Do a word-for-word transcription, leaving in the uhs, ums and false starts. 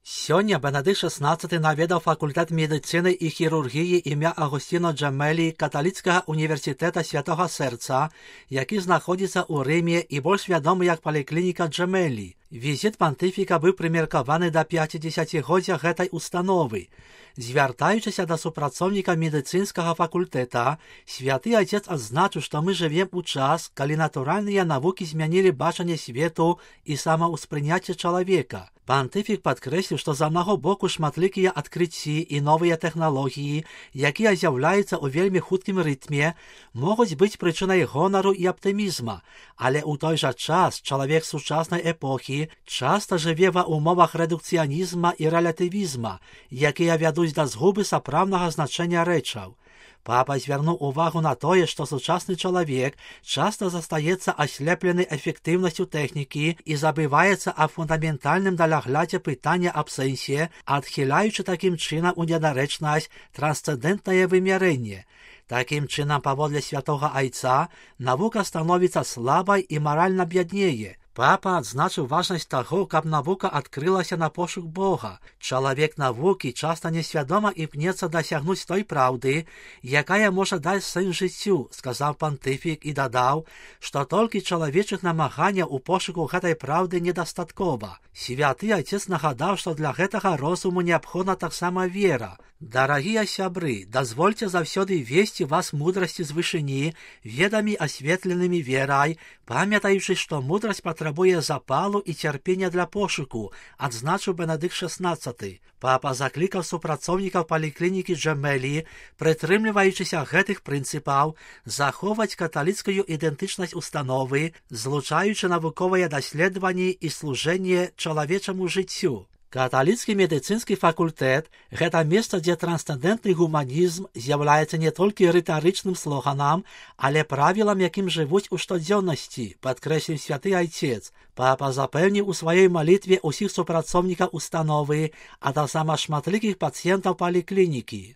Сёння Бенедыкт шестнадцаты наведаў факультэт медыцыны і хірургіі імя Агусціна Джемелі каталіцкага універсітэта Святога Сэрца, які знаходзіцца ў Рыме і больш вядомы як паліклініка Джемелі. Візіт пантыфіка быў прымеркаваны да пяцідзесяцігоддзя гэтай установы. Звяртаючыся да супрацоўніка медыцынскага факультэта, святы Отец адзначыў, што мы жывем у час, калі натуральныя навукі змянілі бачанне свету і самаўспрыняцце чалавека. Пантыфік падкрэсліў, што з аднаго боку шматлікія адкрыцці і новыя тэхналогіі, якія з'яўляюцца ў вельмі хуткім рытме, могуць быць прычынай гонару і аптымізма, але ў той жа час чалавек сучаснай эпохі часта жыве ва ўмовах рэдукцыянізма і рэлятывізма, якія вядуць да згубы сапраўднага значэння рэчаў. Папа звярнуў увагу на тое, што сучасны чалавек часта застаецца аслеплены эфектыўнасцю тэхнікі і забываецца аб фундаментальным даляглядзе пытання аб сэнсе, адхіляючы такім чынам у недарэчнасць трансцэндэнтнае вымярэнне. Такім чынам, паводле святога айца, навука становіцца слабай і маральна бяднее. Папа адзначыў важнасць таго, каб навука адкрылася на пошук Бога. Чалавек навукі часта несвядома імкнецца дасягнуць той праўды, якая можа даць сэнс жыццю, сказаў пантыфік і дадаў, што толькі чалавечых намаганняў у пошуку гэтай праўды недастаткова. Святы Отец нагадаў, што для гэтага розуму неабходна таксама вера. Дарагія сябры, дазвольце заўсёды весці вас мудрасці з вышыні, ведамі асветленымі верай, памятаючы, што мудрасць патрабуе запалу і цярпення для пошуку, адзначыў Бенедыкт шестнадцаты. Папа заклікаў супрацоўнікаў паліклінікі Джемелі, прытрымліваючыся гэтых прынцыпаў, захоўваць каталіцкую ідэнтычнасць установы, злучаючы навуковыя даследаванні і служэнне чалавечаму жыццю. Каталіцкі медыцынскі факультэт – гэта месца, дзе трансцэндэнтны гуманізм з'яўляецца не толькі рытарычным слоганам, але правілам, якім жывуць у штодзённасці, падкрэсліў святы Айцец. Папа запэўніў у сваёй малітве ўсіх супрацоўнікаў установы, а таксама шматлікіх пацыентаў паліклінікі.